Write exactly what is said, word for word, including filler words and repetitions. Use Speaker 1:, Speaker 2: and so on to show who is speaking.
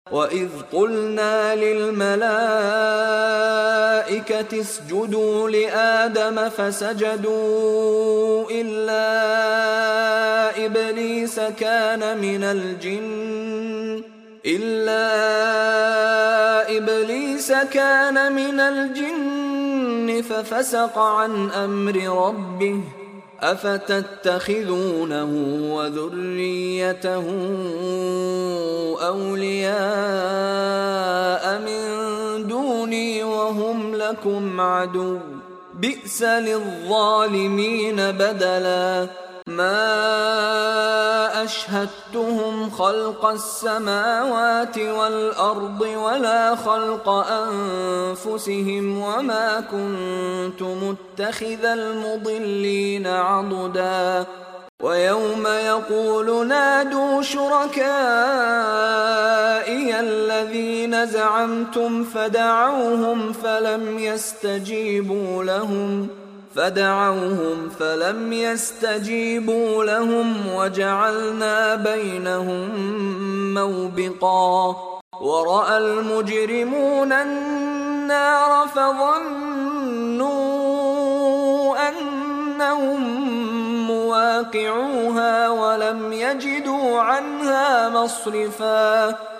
Speaker 1: وَإِذْ قُلْنَا لِلْمَلَائِكَةِ اسْجُدُوا لِآدَمَ فَسَجَدُوا إِلَّا إِبْلِيسَ كَانَ مِنَ الْجِنِّ إِلَّا إِبْلِيسَ كَانَ مِنَ الْجِنِّ فَفَسَقَ عَنْ أَمْرِ رَبِّهِ أَفَتَتَّخِذُونَهُ وَذُرِّيَّتَهُ أَوْلِيَاءَ مِن دُونِي وَهُمْ لَكُمْ عَدُوٌّ ۚ بِئْسَ لِلظَّالِمِينَ بَدَلًا مَا أَشْهَدتُّهُمْ خَلْقَ السَّمَاوَاتِ وَالْأَرْضِ وَلَا خَلْقَ أَنفُسِهِمْ وَمَا كُنتُ مُتَّخِذَ الْمُضِلِّينَ عَضُدًا وَيَوْمَ يَقُولُ نَادُوا شُرَكَائِيَ الَّذِينَ زَعَمْتُمْ فَدَعَوْهُمْ فَلَمْ يَسْتَجِيبُوا لَهُمْ فدعوهم فلم يستجيبوا لهم وجعلنا بينهم موبقا ورأى المجرمون النار فظنوا أنهم مواقعوها ولم يجدوا عنها مصرفا